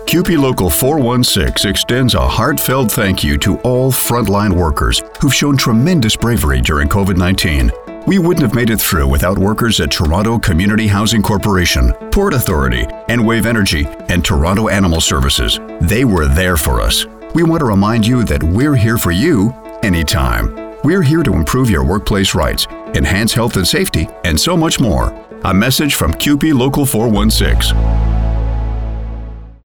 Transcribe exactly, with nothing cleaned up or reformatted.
C U P E Local four one six extends a heartfelt thank you to all frontline workers who've shown tremendous bravery during COVID nineteen. We wouldn't have made it through without workers at Toronto Community Housing Corporation, Port Authority, Enwave Energy, and Toronto Animal Services. They were there for us. We want to remind you that we're here for you anytime. We're here to improve your workplace rights, enhance health and safety, and so much more. A message from C U P E Local four one six.